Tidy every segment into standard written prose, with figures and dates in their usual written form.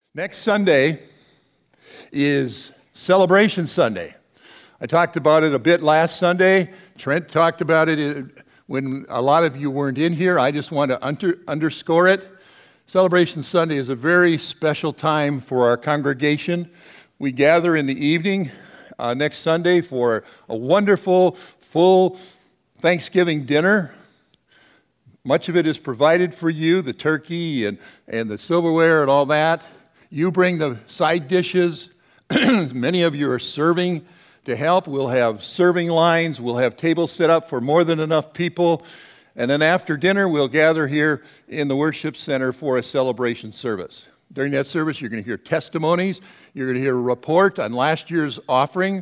Next Sunday is Celebration Sunday. I talked about it a bit last Sunday. Trent talked about it when a lot of you weren't in here. I just want to underscore it. Celebration Sunday is a very special time for our congregation. We gather in the evening next Sunday for a wonderful, full Thanksgiving dinner. Much of it is provided for you, the turkey and the silverware and all that. You bring the side dishes. Many of you are serving to help. We'll have serving lines. We'll have tables set up for more than enough people. And then after dinner, we'll gather here in the worship center for a celebration service. During that service, you're going to hear testimonies. You're going to hear a report on last year's offering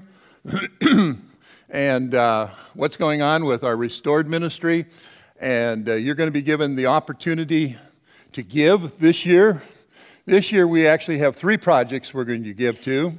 and what's going on with our restored ministry. And you're going to be given the opportunity to give this year. This year, we actually have 3 projects we're going to give to.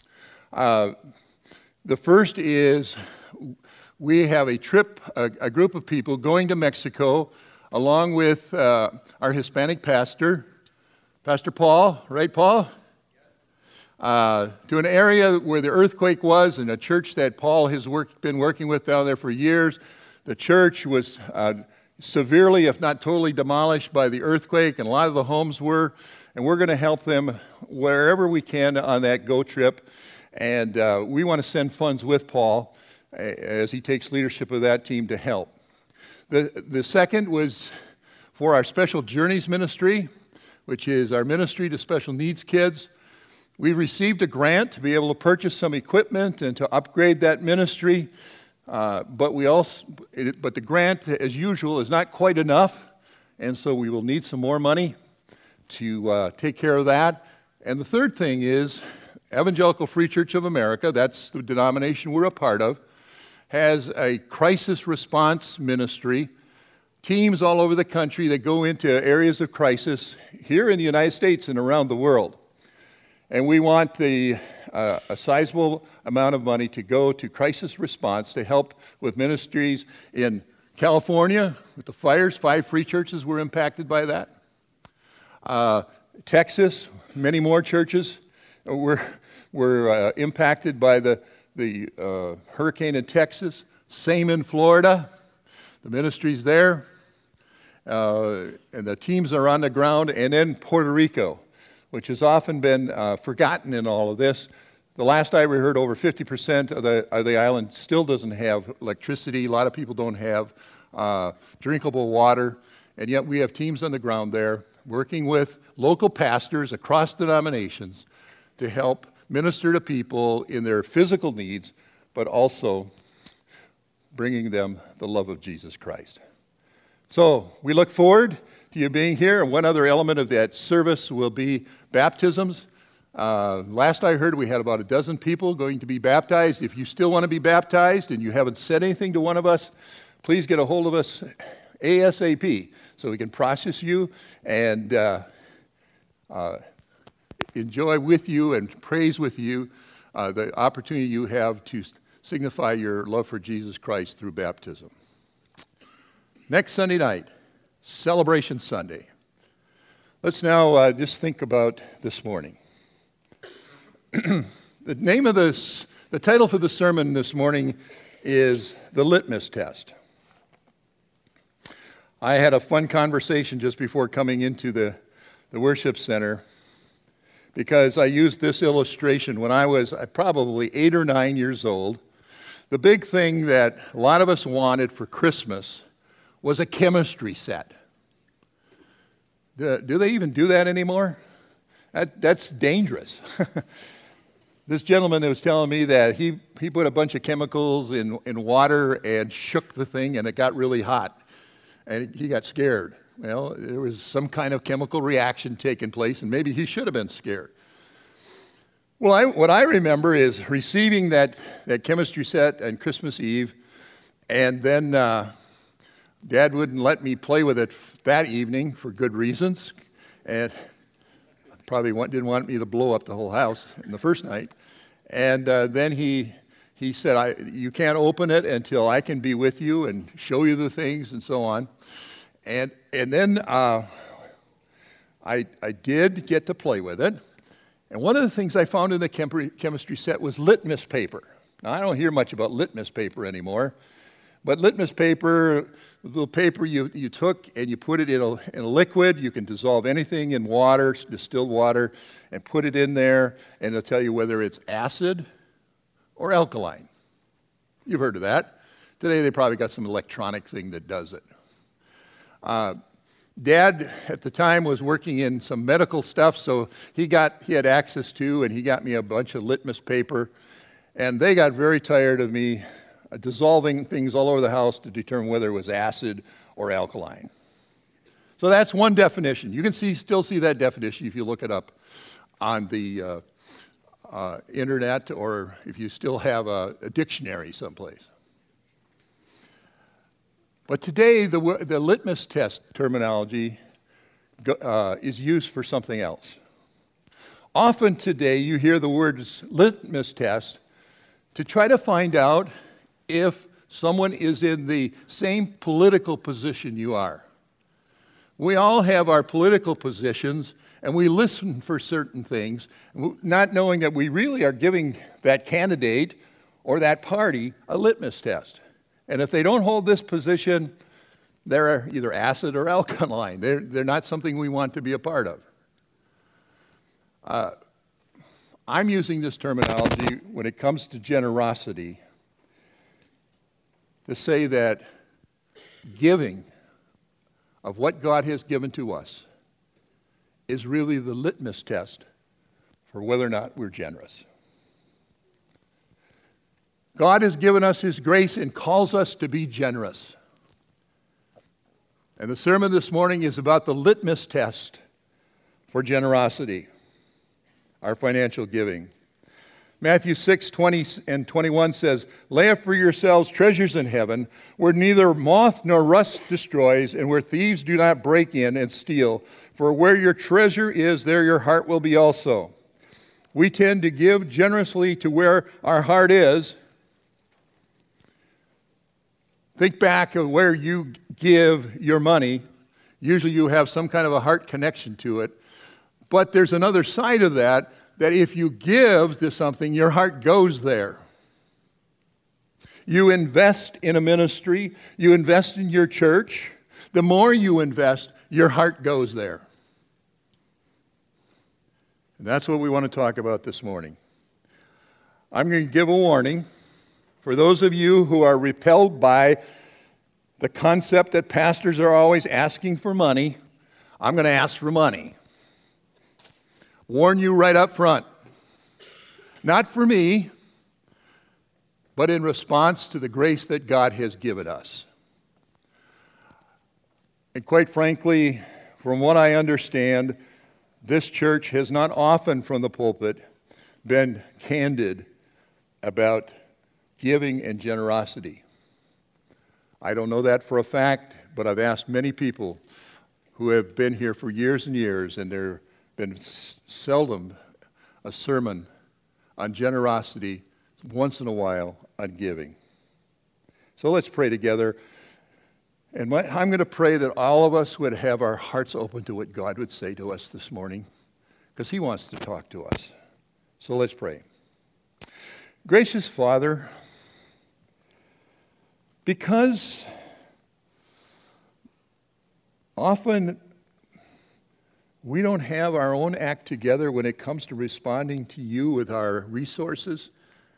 The first is we have a trip, a group of people going to Mexico, along with our Hispanic pastor, Pastor Paul, right, Paul? To an area where the earthquake was, and a church that Paul has been working with down there for years. The church was severely, if not totally, demolished by the earthquake, and a lot of the homes were. And we're going to help them wherever we can on that go trip. And we want to send funds with Paul as he takes leadership of that team to help. The second was for our Special Journeys ministry, which is our ministry to special needs kids. We received a grant to be able to purchase some equipment and to upgrade that ministry. But the grant, as usual, is not quite enough. And so we will need some more money to take care of that. And the third thing is Evangelical Free Church of America, that's the denomination we're a part of, has a crisis response ministry, teams all over the country that go into areas of crisis here in the United States and around the world. And we want a sizable amount of money to go to crisis response to help with ministries in California with the fires. 5 free churches were impacted by that. Texas, many more churches were impacted by the hurricane in Texas. Same in Florida. The ministries there, and the teams are on the ground. And then Puerto Rico, which has often been forgotten in all of this. The last I heard, over 50% of the island still doesn't have electricity. A lot of people don't have drinkable water, and yet we have teams on the ground there working with local pastors across denominations to help minister to people in their physical needs, but also bringing them the love of Jesus Christ. So we look forward to you being here. And one other element of that service will be baptisms. Last I heard, we had about 12 people going to be baptized. If you still want to be baptized and you haven't said anything to one of us, please get a hold of us ASAP so we can process you and enjoy with you and praise with you the opportunity you have to signify your love for Jesus Christ through baptism. Next Sunday night, Celebration Sunday. Let's now just think about this morning. The title for the sermon this morning is The Litmus Test. I had a fun conversation just before coming into the worship center because I used this illustration when I was probably 8 or 9 years old. The big thing that a lot of us wanted for Christmas was a chemistry set. Do they even do that anymore? That's dangerous. This gentleman was telling me that he put a bunch of chemicals in water and shook the thing and it got really hot. And he got scared. Well, there was some kind of chemical reaction taking place, and maybe he should have been scared. Well, what I remember is receiving that chemistry set on Christmas Eve, and then Dad wouldn't let me play with it that evening for good reasons, and probably didn't want me to blow up the whole house in the first night. And then he said, you can't open it until I can be with you and show you the things and so on. And then I did get to play with it. And one of the things I found in the chemistry set was litmus paper. Now, I don't hear much about litmus paper anymore, but litmus paper, the little paper you took and you put it in a liquid. You can dissolve anything in water, distilled water, and put it in there, and it'll tell you whether it's acid or alkaline. You've heard of that. Today they probably got some electronic thing that does it. Dad, at the time, was working in some medical stuff, so he had access to, and he got me a bunch of litmus paper, and they got very tired of me dissolving things all over the house to determine whether it was acid or alkaline. So that's one definition. You can still see that definition if you look it up on the internet, or if you still have a dictionary someplace. But today, the litmus test terminology is used for something else. Often today, you hear the words litmus test to try to find out if someone is in the same political position you are. We all have our political positions, and we listen for certain things, not knowing that we really are giving that candidate or that party a litmus test. And if they don't hold this position, they're either acid or alkaline. They're not something we want to be a part of. I'm using this terminology when it comes to generosity to say that giving of what God has given to us is really the litmus test for whether or not we're generous. God has given us His grace and calls us to be generous. And the sermon this morning is about the litmus test for generosity, our financial giving. Matthew 6:20 and 21 says, "Lay up for yourselves treasures in heaven, where neither moth nor rust destroys, and where thieves do not break in and steal. For where your treasure is, there your heart will be also." We tend to give generously to where our heart is. Think back of where you give your money. Usually you have some kind of a heart connection to it. But there's another side of that if you give to something, your heart goes there. You invest in a ministry, you invest in your church. The more you invest, your heart goes there. And that's what we want to talk about this morning. I'm going to give a warning. For those of you who are repelled by the concept that pastors are always asking for money, I'm going to ask for money. Warn you right up front. Not for me, but in response to the grace that God has given us. And quite frankly, from what I understand, this church has not often from the pulpit been candid about giving and generosity. I don't know that for a fact, but I've asked many people who have been here for years and years, and there have been seldom a sermon on generosity, once in a while on giving. So let's pray together. And I'm going to pray that all of us would have our hearts open to what God would say to us this morning, because He wants to talk to us. So let's pray. Gracious Father, because often we don't have our own act together when it comes to responding to you with our resources,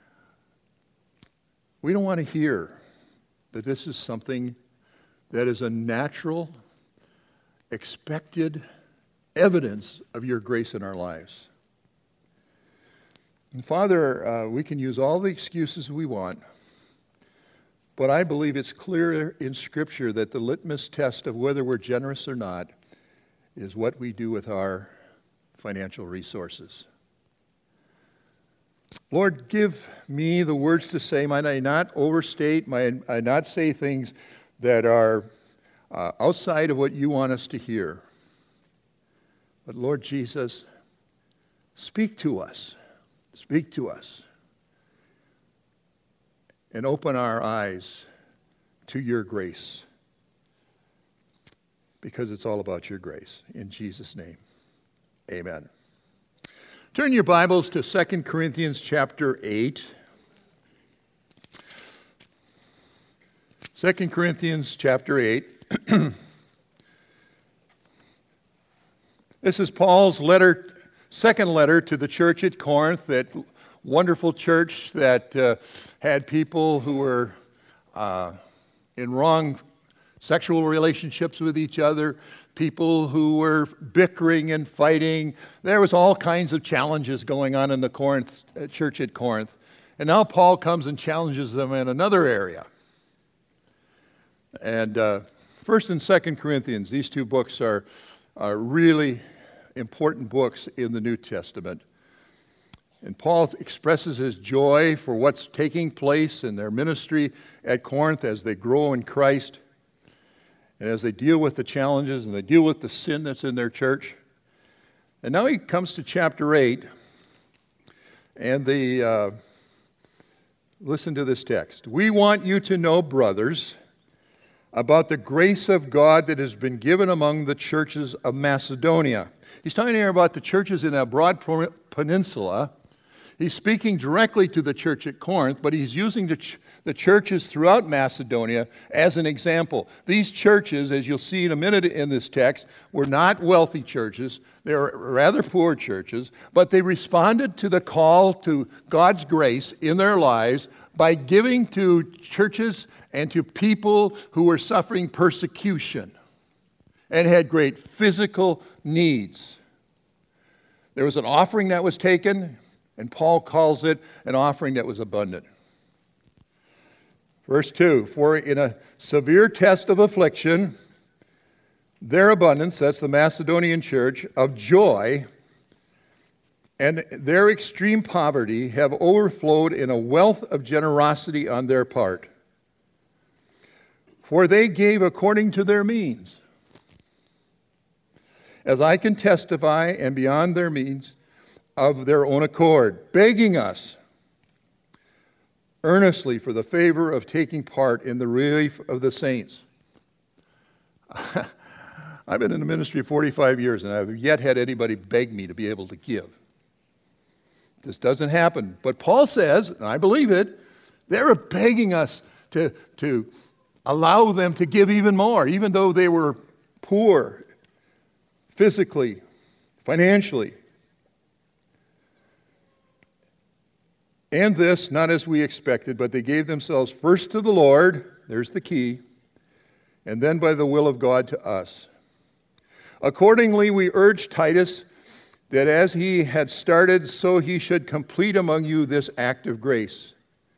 we don't want to hear that this is something that is a natural, expected evidence of your grace in our lives. And Father, we can use all the excuses we want, but I believe it's clear in Scripture that the litmus test of whether we're generous or not is what we do with our financial resources. Lord, give me the words to say. Might I not overstate, might I not say things that are outside of what you want us to hear. But Lord Jesus, speak to us. Speak to us. And open our eyes to your grace. Because it's all about your grace. In Jesus' name, amen. Turn your Bibles to 2 Corinthians chapter 8. 2 Corinthians chapter 8. This is Paul's second letter to the church at Corinth, that wonderful church that had people who were in wrong sexual relationships with each other, people who were bickering and fighting. There was all kinds of challenges going on in the church at Corinth. And now Paul comes and challenges them in another area. And 1st and 2nd Corinthians, these two books are really important books in the New Testament. And Paul expresses his joy for what's taking place in their ministry at Corinth as they grow in Christ and as they deal with the challenges and they deal with the sin that's in their church. And now he comes to chapter 8, and listen to this text. We want you to know, brothers, about the grace of God that has been given among the churches of Macedonia. He's talking here about the churches in a broad peninsula. He's speaking directly to the church at Corinth, but he's using the churches throughout Macedonia as an example. These churches, as you'll see in a minute in this text, were not wealthy churches. They were rather poor churches, but they responded to the call to God's grace in their lives by giving to churches and to people who were suffering persecution and had great physical needs. There was an offering that was taken, and Paul calls it an offering that was abundant. Verse 2, for in a severe test of affliction, their abundance, that's the Macedonian church, of joy, and their extreme poverty have overflowed in a wealth of generosity on their part. For they gave according to their means, as I can testify, and beyond their means, of their own accord, begging us earnestly for the favor of taking part in the relief of the saints. I've been in the ministry 45 years, and I've yet had anybody beg me to be able to give. This doesn't happen. But Paul says, and I believe it, they're begging us to allow them to give even more, even though they were poor physically, financially. And this, not as we expected, but they gave themselves first to the Lord, there's the key, and then by the will of God to us. Accordingly, we urge Titus that as he had started, so he should complete among you this act of grace.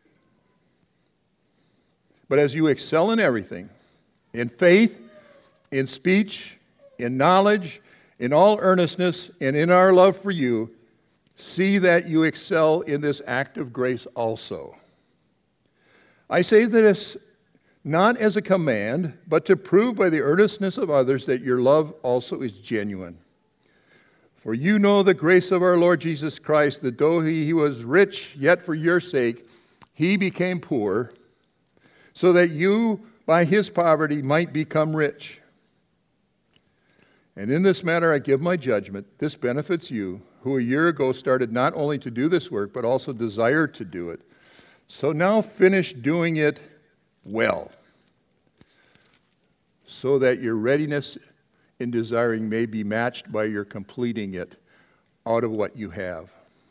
But as you excel in everything, in faith, in speech, in knowledge, in all earnestness, and in our love for you, see that you excel in this act of grace also. I say this not as a command, but to prove by the earnestness of others that your love also is genuine. For you know the grace of our Lord Jesus Christ, that though he was rich, yet for your sake he became poor, so that you by his poverty might become rich. And in this matter I give my judgment. This benefits you, who a year ago started not only to do this work, but also desired to do it. So now finish doing it well, so that your readiness in desiring may be matched by your completing it out of what you have.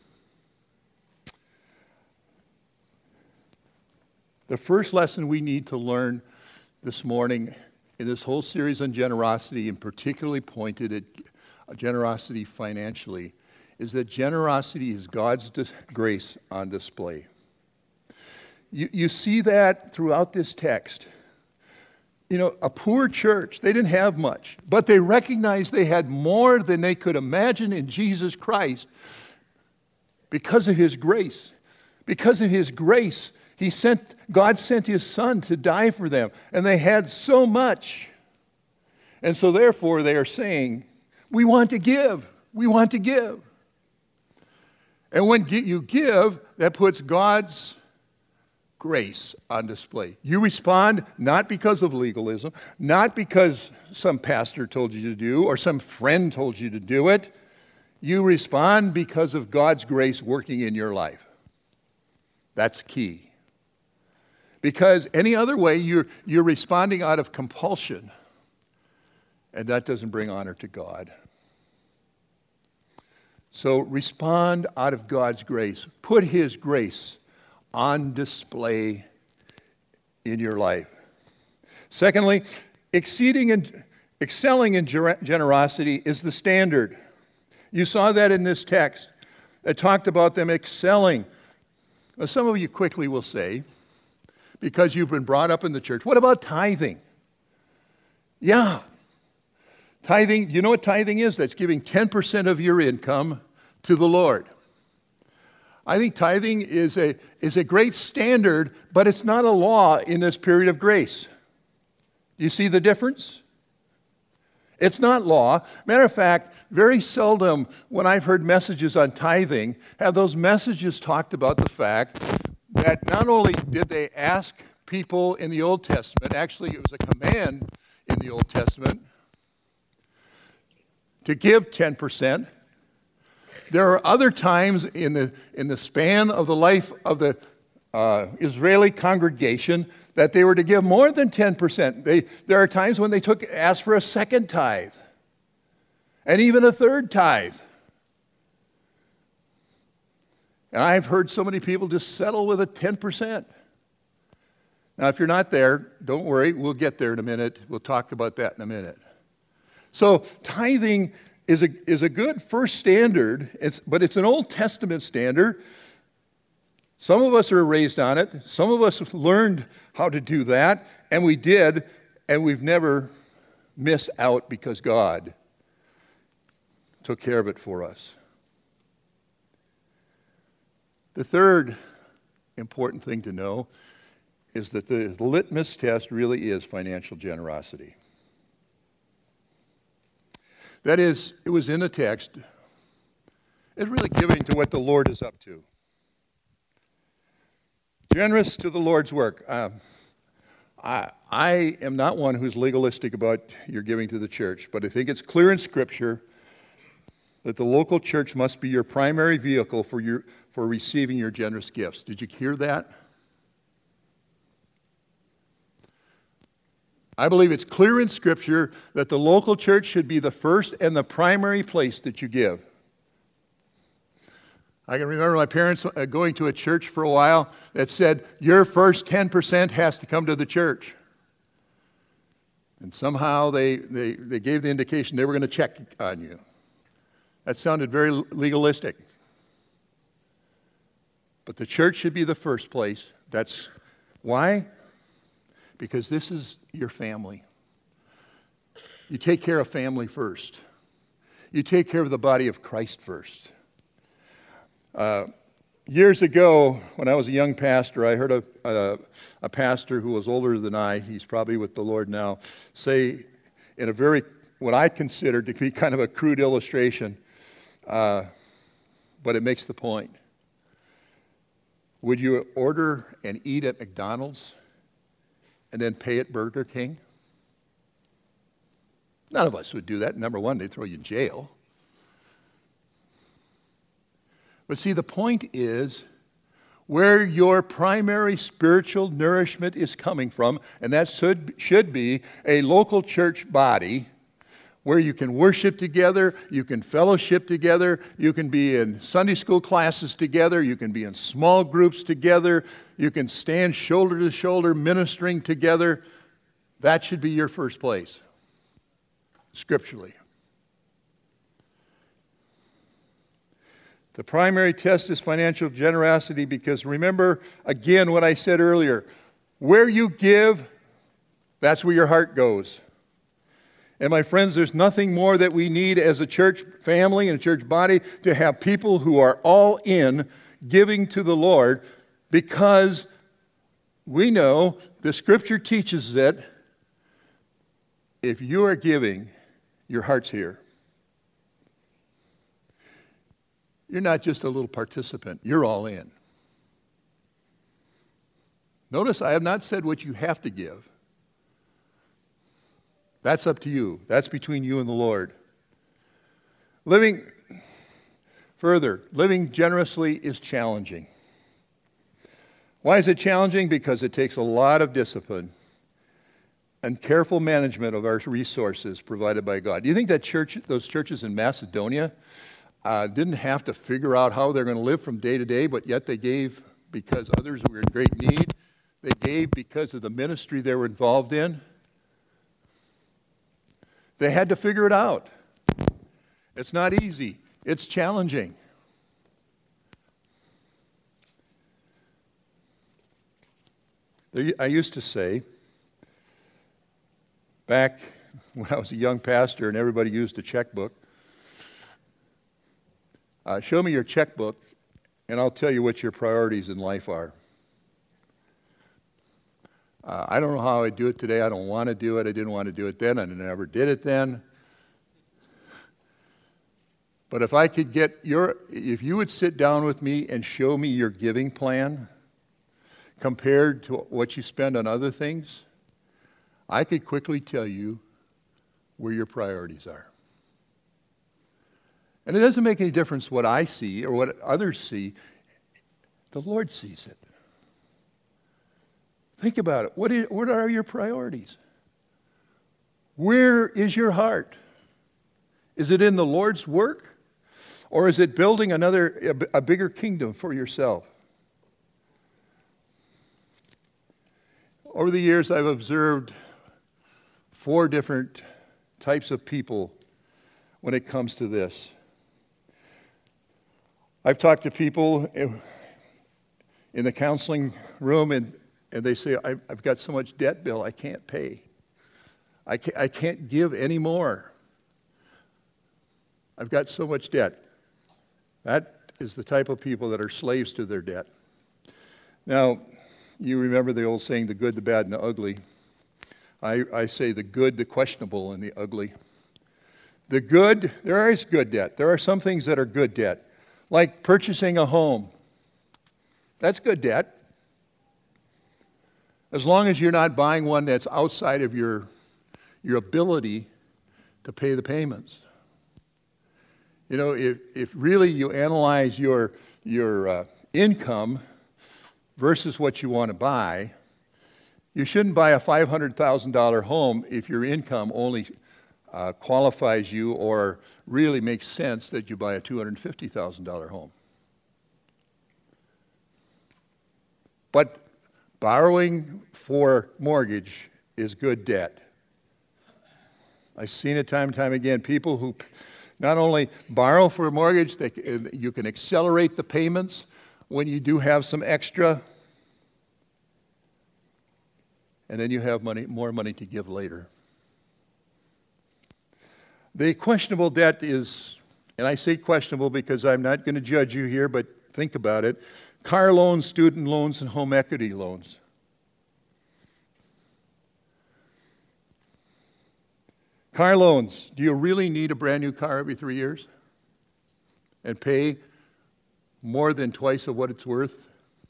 The first lesson we need to learn this morning in this whole series on generosity, and particularly pointed at generosity financially, is that generosity is God's grace on display. You see that throughout this text. You know, a poor church, they didn't have much, but they recognized they had more than they could imagine in Jesus Christ because of his grace. Because of his grace, God sent his son to die for them, and they had so much. And so therefore they are saying, we want to give. We want to give. And when you give, that puts God's grace on display. You respond not because of legalism, not because some pastor told you to do or some friend told you to do it. you respond because of God's grace working in your life. That's key. Because any other way, you're responding out of compulsion, and that doesn't bring honor to God. So respond out of God's grace. Put His grace on display in your life. Secondly, excelling in generosity is the standard. You saw that in this text. It talked about them excelling. Now, some of you quickly will say, because you've been brought up in the church, what about tithing? Yeah. Tithing, you know what tithing is? That's giving 10% of your income to the Lord. I think tithing is a great standard, but it's not a law in this period of grace. You see the difference? It's not law. Matter of fact, very seldom when I've heard messages on tithing have those messages talked about the fact that not only did they ask people in the Old Testament, actually it was a command in the Old Testament, to give 10%. There are other times in the span of the life of the Israeli congregation that they were to give more than 10%. There are times when they asked for a second tithe and even a third tithe. And I've heard so many people just settle with a 10%. Now, if you're not there, don't worry. We'll get there in a minute. We'll talk about that in a minute. So tithing is a good first standard, but it's an Old Testament standard. Some of us are raised on it. Some of us learned how to do that, and we did, and we've never missed out because God took care of it for us. The third important thing to know is that the litmus test really is financial generosity. That is, it was in the text. It's really giving to what the Lord is up to. Generous to the Lord's work. I am not one who's legalistic about your giving to the church, but I think it's clear in Scripture that the local church must be your primary vehicle for receiving your generous gifts. Did you hear that? I believe it's clear in Scripture that the local church should be the first and the primary place that you give. I can remember my parents going to a church for a while that said, your first 10% has to come to the church. And somehow they gave the indication they were going to check on you. That sounded very legalistic. But the church should be the first place. That's why? Because this is your family. You take care of family first. You take care of the body of Christ first. Years ago, when I was a young pastor, I heard a pastor who was older than I, he's probably with the Lord now, say in a very, what I consider to be kind of a crude illustration, but it makes the point. Would you order and eat at McDonald's and then pay at Burger King? None of us would do that. Number one, they'd throw you in jail. But see, the point is where your primary spiritual nourishment is coming from, and that should be a local church body where you can worship together, you can fellowship together, you can be in Sunday school classes together, you can be in small groups together, you can stand shoulder to shoulder ministering together. That should be your first place, scripturally. The primary test is financial generosity because remember, again, what I said earlier. Where you give, that's where your heart goes. And my friends, there's nothing more that we need as a church family and a church body to have people who are all in giving to the Lord because we know the Scripture teaches that if you are giving, your heart's here. You're not just a little participant. You're all in. Notice I have not said what you have to give. That's up to you. That's between you and the Lord. Further, living generously is challenging. Why is it challenging? Because it takes a lot of discipline and careful management of our resources provided by God. Do you think that those churches in Macedonia didn't have to figure out how they're going to live from day to day, but yet they gave because others were in great need? They gave because of the ministry they were involved in. They had to figure it out. It's not easy. It's challenging. I used to say, back when I was a young pastor and everybody used a checkbook, show me your checkbook and I'll tell you what your priorities in life are. I don't know how I do it today. I don't want to do it. I didn't want to do it then. I never did it then. But if I could if you would sit down with me and show me your giving plan compared to what you spend on other things, I could quickly tell you where your priorities are. And it doesn't make any difference what I see or what others see. The Lord sees it. Think about it. What are your priorities? Where is your heart? Is it in the Lord's work? Or is it building a bigger kingdom for yourself? Over the years, I've observed 4 different types of people when it comes to this. I've talked to people in the counseling room, and they say, I've got so much debt, Bill, I can't pay. I can't give anymore. I've got so much debt. That is the type of people that are slaves to their debt. Now, you remember the old saying, the good, the bad, and the ugly. I say the good, the questionable, and the ugly. The good, there is good debt. There are some things that are good debt, like purchasing a home. That's good debt. As long as you're not buying one that's outside of your ability to pay the payments. You know, if really you analyze your income versus what you want to buy, you shouldn't buy a $500,000 home if your income only qualifies you or really makes sense that you buy a $250,000 home. But borrowing for mortgage is good debt. I've seen it time and time again. People who not only borrow for a mortgage, you can accelerate the payments when you do have some extra, and then you have more money to give later. The questionable debt is, and I say questionable because I'm not going to judge you here, but think about it, car loans, student loans, and home equity loans. Car loans. Do you really need a brand new car every 3 years? And pay more than twice of what it's worth?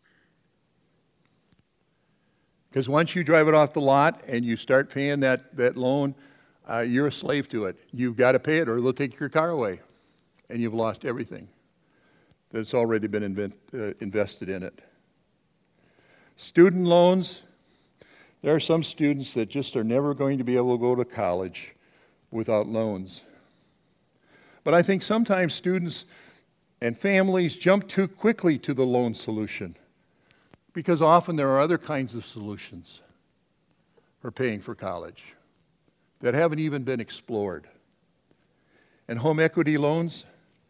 Because once you drive it off the lot and you start paying that loan, you're a slave to it. You've got to pay it or they'll take your car away. And you've lost everything that's already been invested in it. Student loans. There are some students that just are never going to be able to go to college without loans. But I think sometimes students and families jump too quickly to the loan solution because often there are other kinds of solutions for paying for college that haven't even been explored. And home equity loans,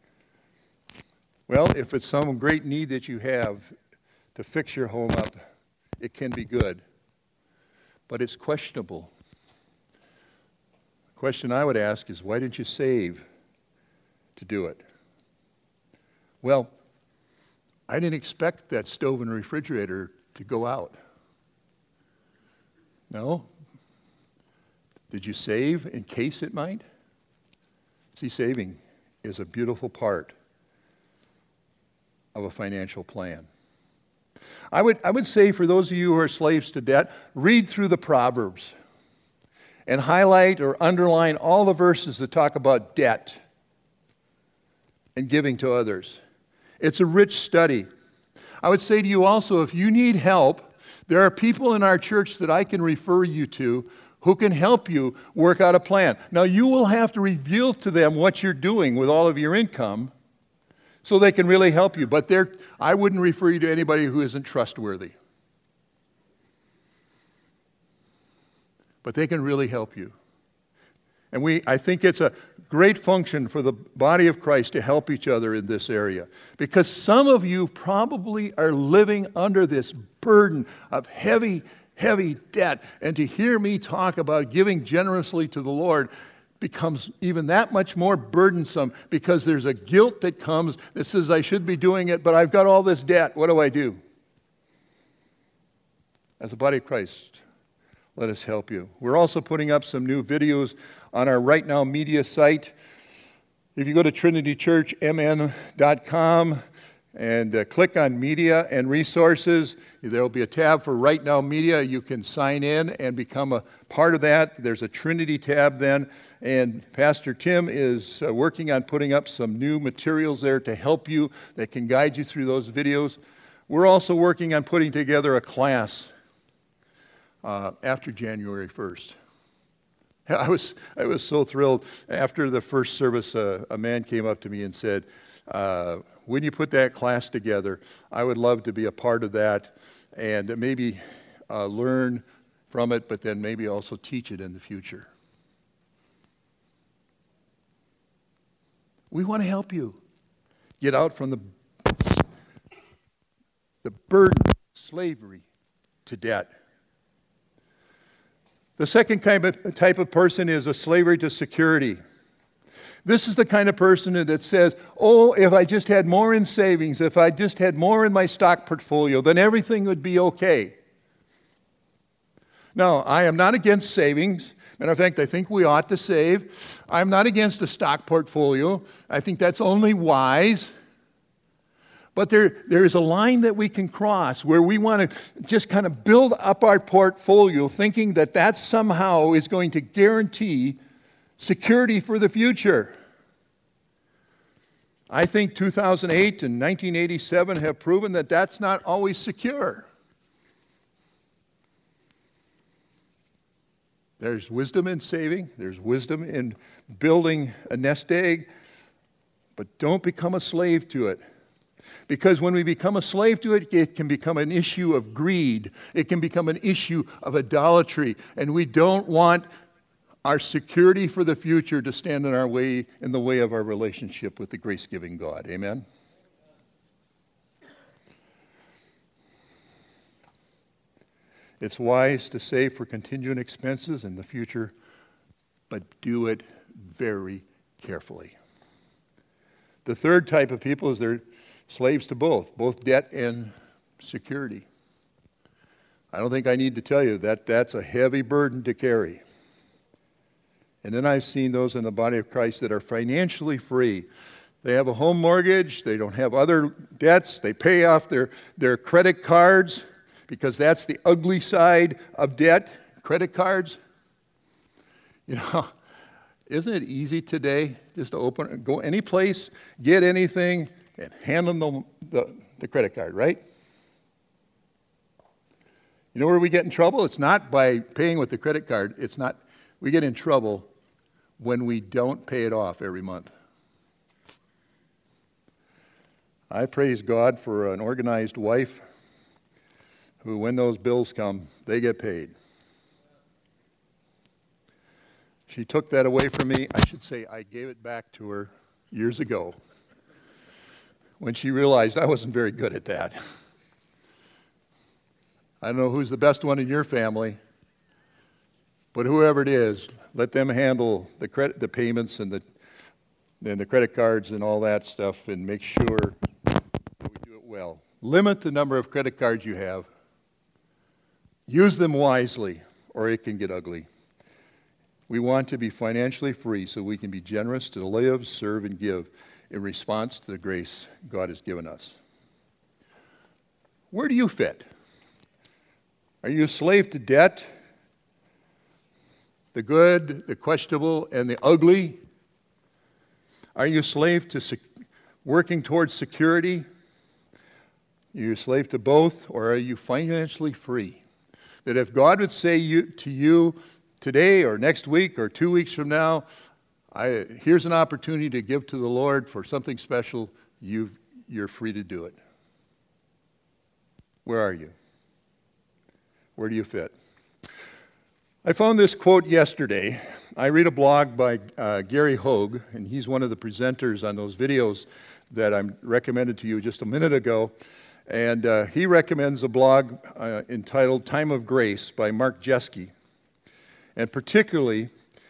well, if it's some great need that you have to fix your home up, it can be good, but it's questionable. The question I would ask is, why didn't you save to do it? Well, I didn't expect that stove and refrigerator to go out. No? Did you save in case it might? See, saving is a beautiful part of a financial plan. I would say for those of you who are slaves to debt, read through the Proverbs and highlight or underline all the verses that talk about debt. and giving to others. It's a rich study. I would say to you also, if you need help, there are people in our church that I can refer you to who can help you work out a plan. Now, you will have to reveal to them what you're doing with all of your income so they can really help you. But I wouldn't refer you to anybody who isn't trustworthy. But they can really help you. And I think it's a great function for the body of Christ to help each other in this area. Because some of you probably are living under this burden of heavy debt. And to hear me talk about giving generously to the Lord becomes even that much more burdensome, because there's a guilt that comes that says I should be doing it, but I've got all this debt. What do I do? As a body of Christ, let us help you. We're also putting up some new videos on our Right Now Media site. If you go to trinitychurchmn.com and click on Media and Resources, there will be a tab for Right Now Media. You can sign in and become a part of that. There's a Trinity tab then, and Pastor Tim is working on putting up some new materials there to help you, that can guide you through those videos. We're also working on putting together a class after January 1st. I was so thrilled. After the first service, a man came up to me and said, when you put that class together, I would love to be a part of that and maybe learn from it, but then maybe also teach it in the future. We want to help you get out from the burden of slavery to debt. The second type of person is a slavery to security. This is the kind of person that says, oh, if I just had more in savings, if I just had more in my stock portfolio, then everything would be okay. Now, I am not against savings. Matter of fact, I think we ought to save. I'm not against a stock portfolio. I think that's only wise. But there is a line that we can cross where we want to just kind of build up our portfolio thinking that somehow is going to guarantee security for the future. I think 2008 and 1987 have proven that that's not always secure. There's wisdom in saving. There's wisdom in building a nest egg. But don't become a slave to it. Because when we become a slave to it, it can become an issue of greed. It can become an issue of idolatry. And we don't want our security for the future to stand in the way of our relationship with the grace-giving God. Amen? It's wise to save for contingent expenses in the future, but do it very carefully. The third type of people is they're slaves to both debt and security. I don't think I need to tell you that that's a heavy burden to carry. And then I've seen those in the body of Christ that are financially free. They have a home mortgage. They don't have other debts. They pay off their credit cards, because that's the ugly side of debt, credit cards. You know, isn't it easy today just to go any place, get anything, and hand them the credit card, right? You know where we get in trouble? It's not by paying with the credit card. We get in trouble when we don't pay it off every month. I praise God for an organized wife who, when those bills come, they get paid. She took that away from me. I should say I gave it back to her years ago when she realized I wasn't very good at that. I don't know who's the best one in your family, but whoever it is, let them handle the payments and the credit cards and all that stuff, and make sure that we do it well. Limit the number of credit cards you have. Use them wisely, or it can get ugly. We want to be financially free so we can be generous to live, serve, and give in response to the grace God has given us. Where do you fit? Are you a slave to debt, the good, the questionable, and the ugly? Are you a slave to working towards security? Are you a slave to both, or are you financially free? That if God would say to you today or next week or 2 weeks from now, here's an opportunity to give to the Lord for something special, you're free to do it. Where are you? Where do you fit? I found this quote yesterday. I read a blog by Gary Hogue, and he's one of the presenters on those videos that I recommended to you just a minute ago. And he recommends a blog entitled Time of Grace by Mark Jeske. And particularly,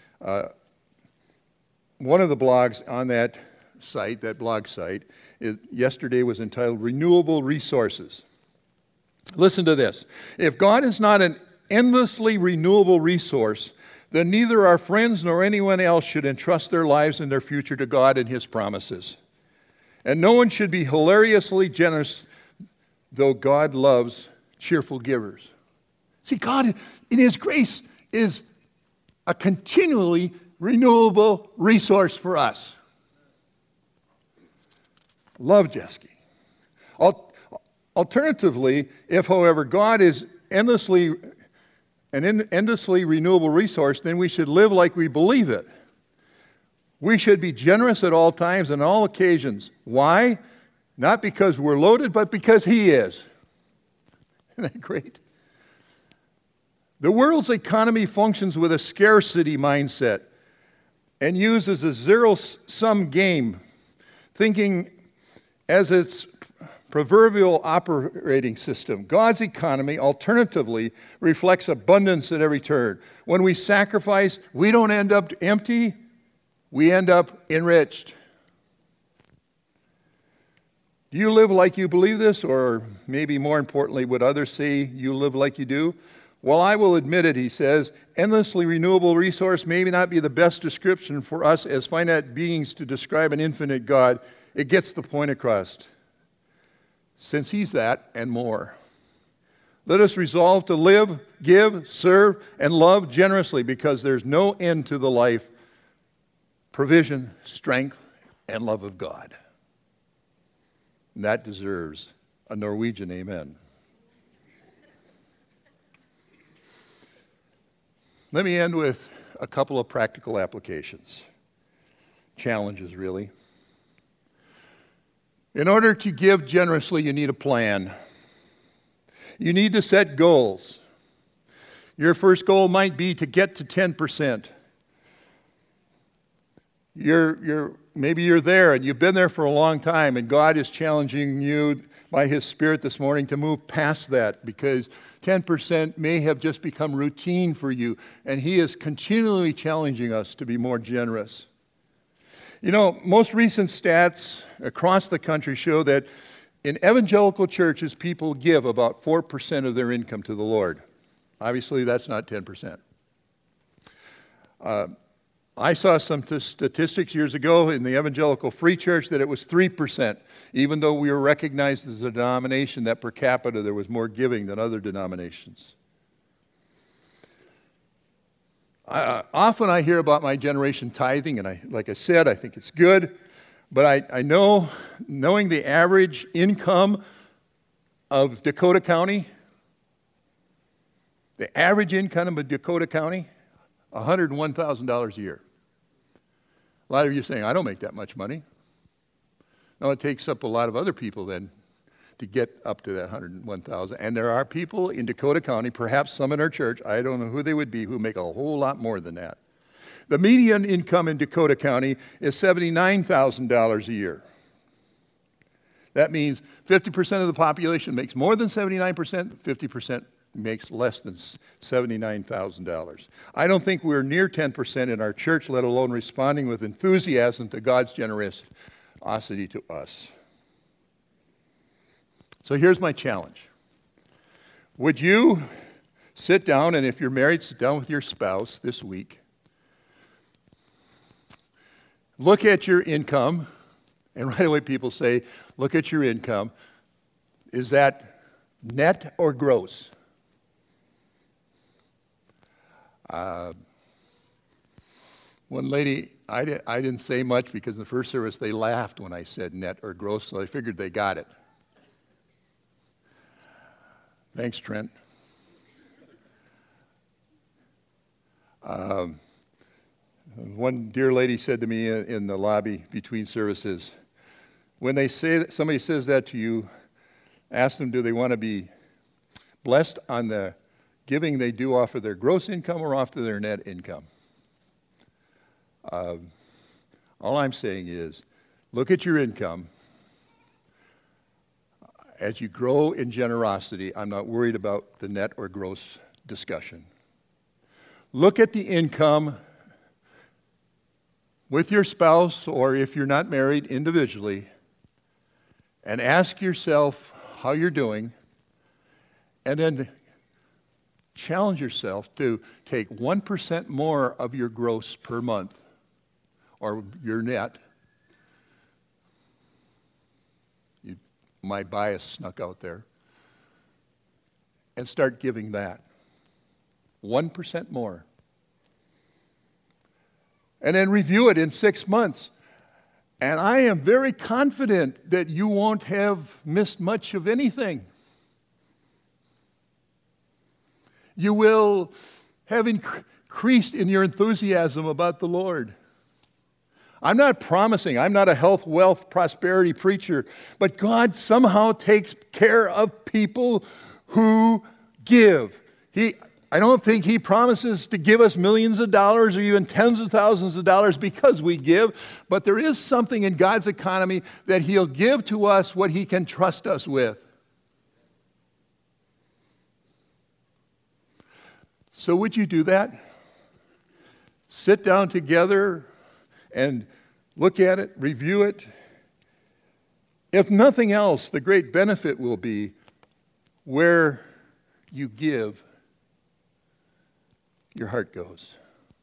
one of the blogs on that site, that blog site, yesterday was entitled Renewable Resources. Listen to this. If God is not an endlessly renewable resource, then neither our friends nor anyone else should entrust their lives and their future to God and His promises. And no one should be hilariously generous, though God loves cheerful givers. See, God, in His grace, is a continually renewable resource for us. Love Jeske. Alternatively, if, however, God is an endlessly renewable resource, then we should live like we believe it. We should be generous at all times and all occasions. Why? Not because we're loaded, but because He is. Isn't that great? The world's economy functions with a scarcity mindset and uses a zero-sum game, thinking as its proverbial operating system. God's economy, alternatively, reflects abundance at every turn. When we sacrifice, we don't end up empty, we end up enriched. Do you live like you believe this, or maybe more importantly, would others say you live like you do? Well, I will admit it, he says, endlessly renewable resource may not be the best description for us as finite beings to describe an infinite God. It gets the point across. Since He's that and more. Let us resolve to live, give, serve, and love generously, because there's no end to the life, provision, strength, and love of God. And that deserves a Norwegian amen. Let me end with a couple of practical applications. Challenges, really. In order to give generously, you need a plan. You need to set goals. Your first goal might be to get to 10%. Maybe you're there and you've been there for a long time, and God is challenging you by His Spirit this morning to move past that, because 10% may have just become routine for you, and He is continually challenging us to be more generous. You know, most recent stats across the country show that in evangelical churches, people give about 4% of their income to the Lord. Obviously, that's not 10%. I saw some statistics years ago in the Evangelical Free Church that it was 3%, even though we were recognized as a denomination that per capita there was more giving than other denominations. Often I hear about my generation tithing, and like I said, I think it's good, but I know, knowing the average income of Dakota County, the average income of Dakota County, $101,000 a year. A lot of you are saying, I don't make that much money. No, it takes up a lot of other people then to get up to that $101,000. And there are people in Dakota County, perhaps some in our church, I don't know who they would be, who make a whole lot more than that. The median income in Dakota County is $79,000 a year. That means 50% of the population makes more than 79%, 50% makes less than $79,000. I don't think we're near 10% in our church, let alone responding with enthusiasm to God's generosity to us. So here's my challenge. Would you sit down, and if you're married, sit down with your spouse this week. Look at your income, and right away people say, look at your income. Is that net or gross? One lady I didn't say much because in the first service they laughed when I said net or gross, so I figured they got it. Thanks, Trent. One dear lady said to me in the lobby between services, when they say that somebody says that to you, ask them, do they want to be blessed on the giving they do off of their gross income or off of their net income? All I'm saying is, look at your income. As you grow in generosity, I'm not worried about the net or gross discussion. Look at the income with your spouse, or if you're not married, individually, and ask yourself how you're doing, and then challenge yourself to take 1% more of your gross per month, or your net. My bias snuck out there. And start giving that. 1% more. And then review it in 6 months. And I am very confident that you won't have missed much of anything. You will have increased in your enthusiasm about the Lord. I'm not promising, I'm not a health, wealth, prosperity preacher, but God somehow takes care of people who give. I don't think He promises to give us millions of dollars or even tens of thousands of dollars because we give, but there is something in God's economy that He'll give to us what He can trust us with. So would you do that? Sit down together and look at it, review it. If nothing else, the great benefit will be where you give, your heart goes.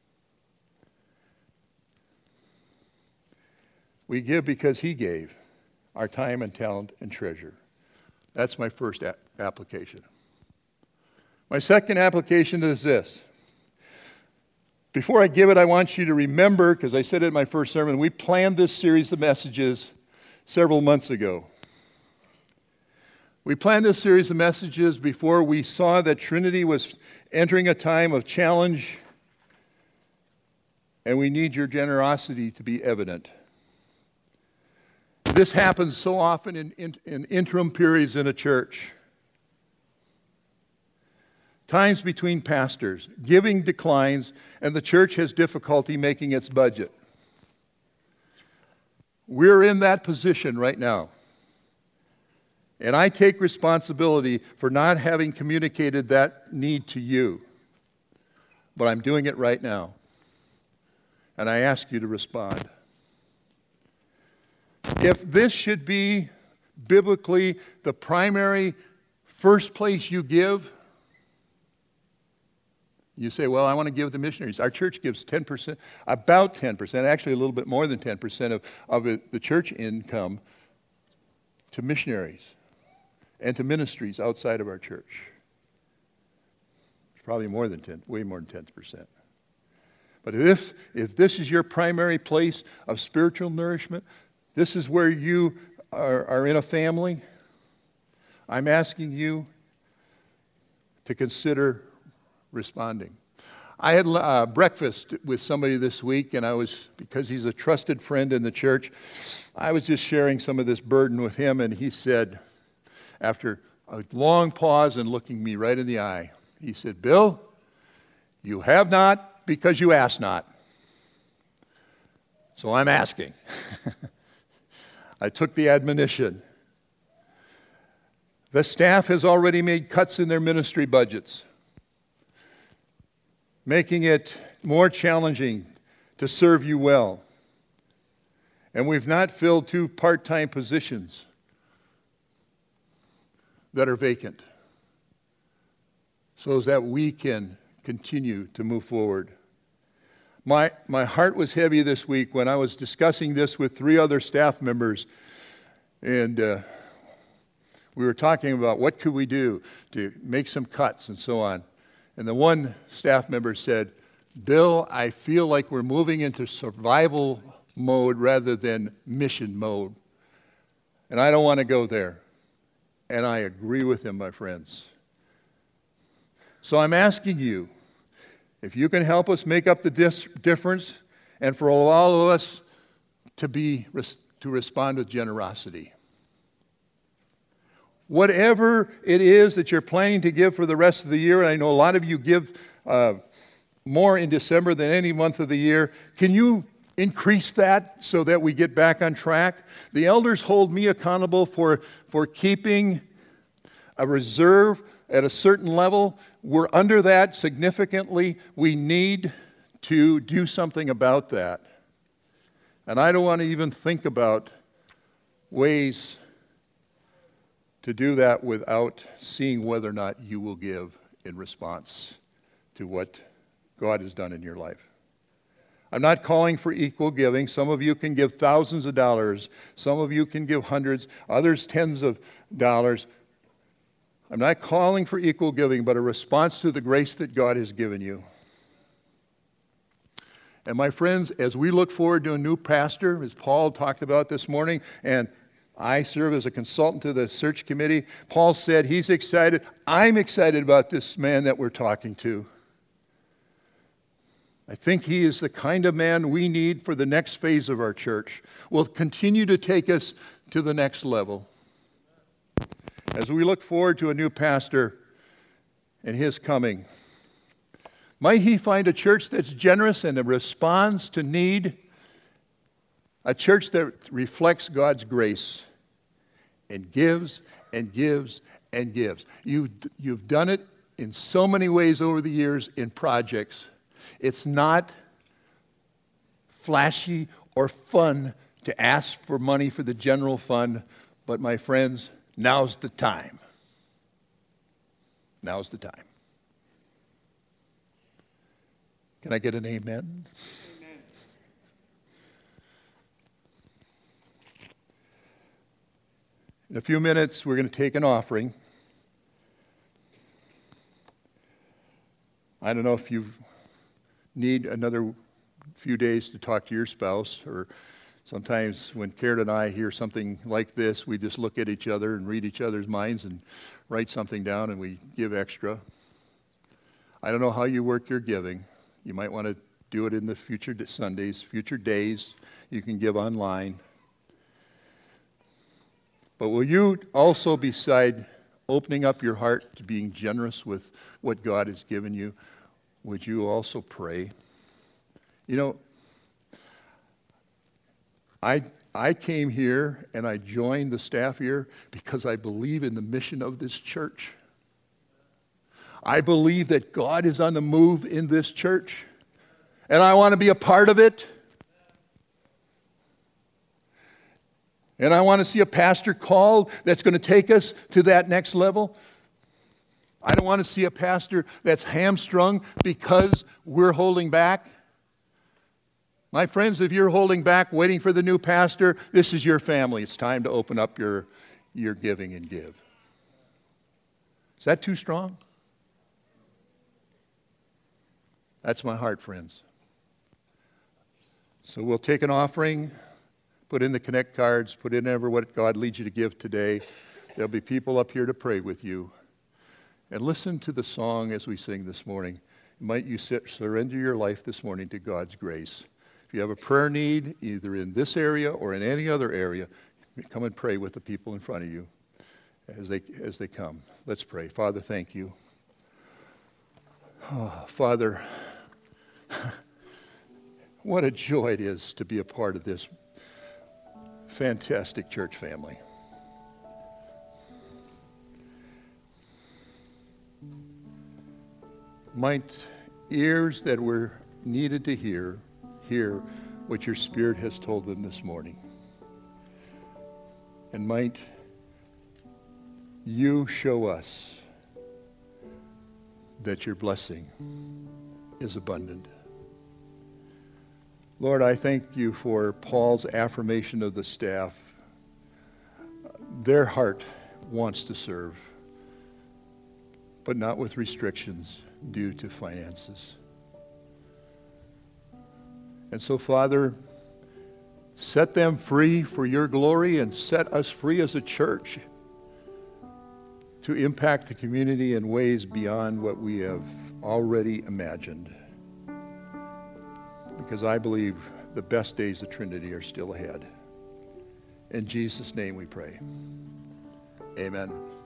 We give because He gave our time and talent and treasure. That's my first application. My second application is this. Before I give it, I want you to remember, because I said it in my first sermon, we planned this series of messages several months ago. We planned this series of messages before we saw that Trinity was entering a time of challenge, and we need your generosity to be evident. This happens so often in interim periods in a church. Times between pastors, giving declines, and the church has difficulty making its budget. We're in that position right now. And I take responsibility for not having communicated that need to you. But I'm doing it right now. And I ask you to respond. If this should be biblically the primary first place you give, you say, well, I want to give to missionaries. Our church gives 10%, about 10%, actually a little bit more than 10% of the church income to missionaries and to ministries outside of our church. It's probably more than 10, way more than 10%. But if this is your primary place of spiritual nourishment, this is where you are in a family, I'm asking you to consider responding. I had breakfast with somebody this week, and because he's a trusted friend in the church, I was just sharing some of this burden with him, and he said, after a long pause and looking me right in the eye, he said, Bill, you have not because you ask not. So I'm asking. I took the admonition. The staff has already made cuts in their ministry budgets, making it more challenging to serve you well. And we've not filled 2 part-time positions that are vacant so that we can continue to move forward. My heart was heavy this week when I was discussing this with 3 other staff members, and we were talking about what could we do to make some cuts and so on. And the one staff member said, Bill, I feel like we're moving into survival mode rather than mission mode. And I don't want to go there. And I agree with him, my friends. So I'm asking you, if you can help us make up the difference, and for all of us to respond with generosity. Whatever it is that you're planning to give for the rest of the year, and I know a lot of you give more in December than any month of the year, can you increase that so that we get back on track? The elders hold me accountable for keeping a reserve at a certain level. We're under that significantly. We need to do something about that. And I don't want to even think about ways to do that without seeing whether or not you will give in response to what God has done in your life. I'm not calling for equal giving. Some of you can give thousands of dollars. Some of you can give hundreds, others tens of dollars. I'm not calling for equal giving, but a response to the grace that God has given you. And my friends, as we look forward to a new pastor, as Paul talked about this morning, and I serve as a consultant to the search committee, Paul said he's excited. I'm excited about this man that we're talking to. I think he is the kind of man we need for the next phase of our church. Will continue to take us to the next level. As we look forward to a new pastor and his coming, might he find a church that's generous and that responds to need, a church that reflects God's grace and gives and gives and gives. You've done it in so many ways over the years in projects. It's not flashy or fun to ask for money for the general fund, but my friends, now's the time. Now's the time. Can I get an amen? Amen. In a few minutes, we're going to take an offering. I don't know if you need another few days to talk to your spouse, or sometimes when Karen and I hear something like this, we just look at each other and read each other's minds and write something down and we give extra. I don't know how you work your giving. You might want to do it in the future Sundays, future days. You can give online. But will you also, beside opening up your heart to being generous with what God has given you, would you also pray? You know, I came here and I joined the staff here because I believe in the mission of this church. I believe that God is on the move in this church, and I want to be a part of it. And I want to see a pastor called that's going to take us to that next level. I don't want to see a pastor that's hamstrung because we're holding back. My friends, if you're holding back, waiting for the new pastor, this is your family. It's time to open up your giving and give. Is that too strong? That's my heart, friends. So we'll take an offering, put in the connect cards, put in ever what God leads you to give today. There'll be people up here to pray with you. And listen to the song as we sing this morning. Might you surrender your life this morning to God's grace. If you have a prayer need, either in this area or in any other area, come and pray with the people in front of you as they come. Let's pray. Father, thank you. Oh, Father, what a joy it is to be a part of this fantastic church family. Might ears that were needed to hear what your Spirit has told them this morning. And might you show us that your blessing is abundant. Lord, I thank you for Paul's affirmation of the staff. Their heart wants to serve, but not with restrictions due to finances. And so, Father, set them free for your glory and set us free as a church to impact the community in ways beyond what we have already imagined. Because I believe the best days of Trinity are still ahead. In Jesus' name we pray. Amen.